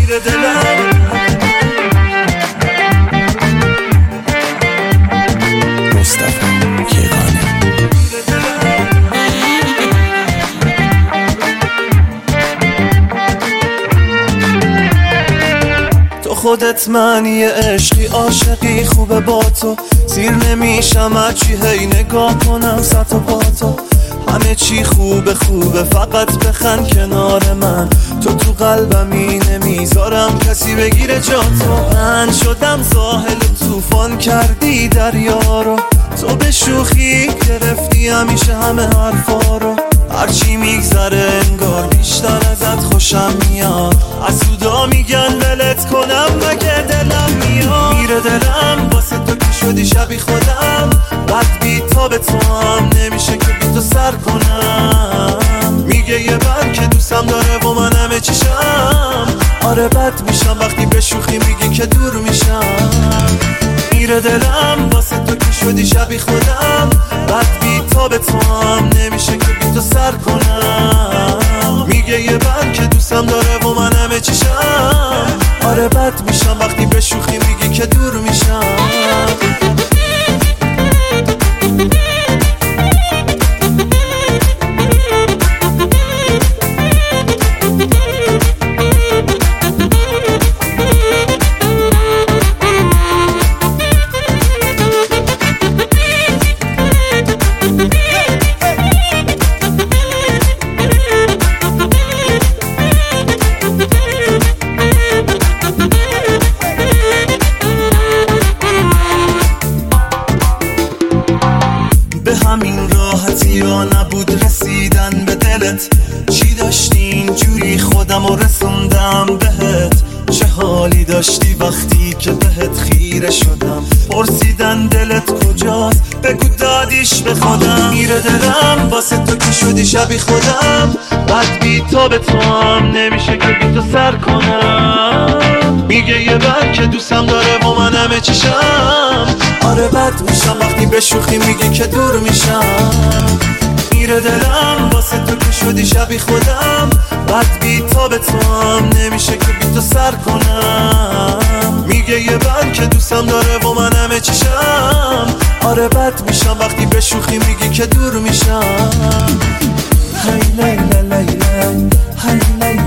میره دلم. مصطفی کیوانی. تو خودت معنی عشقی، عاشقی، خوبه با تو سیر نمیشم هرچی هی نگاه کنم سر و پا تو. همه چی خوبه خوبه فقط بخند کنار من. تو قلبمی نمیذارم کسی بگیره جا تو. من شدم ساحل طوفان کردی دریا رو. تو به شوخی گرفتی همیشه همه حرفا رو. هرچی میگذره انگار بیشتر ازت خوشم میاد. حسودا میگن ولت کنم مگه دلم میاد. میره دلم واسه تو که شدی شبیه خودم. بد بی تا به تو هم نمیشه که بی تو سر کنم. میگه یه بر که دوستم داره و من همه چیشم. آره بد میشم وقتی به شوخی میگی که دور میشم. میره دلم واسه تو که شدی شبیه خودم. بد بی تا به تو هم نمیشه که بی تو سر کنم. میگه یه بر که دوستم داره و من همه چیشم. آره بد میشم وقتی به شوخی میگی که دور میشم. به همین راحتی یا نبود رسیدن به دلت. چی داشتی اینجوری خودم رو رسوندم بهت. چه حالی داشتی وقتی که بهت خیره شدم. پرسیدن دلت کجاست بگو دادیش به خودم. میره دلم واسه تو که شدی شبیه خودم. بد بی تا به تو هم نمیشه که بی تو سر کنم. میگه یه بر که دوستم داره و من همه چیشم. آره بد میشم وقتی به شوخی میگی که دور میشم. میره دلم واسه تو که شدی شبیه خودم. بد بی تا به تو هم نمیشه که بی تو سر کنم. میگه یه بر که دوستم داره و من همه چیشم. آره بد میشم وقتی به شوخی میگی که دور میشم. هی لیلا لیلا هی لیلا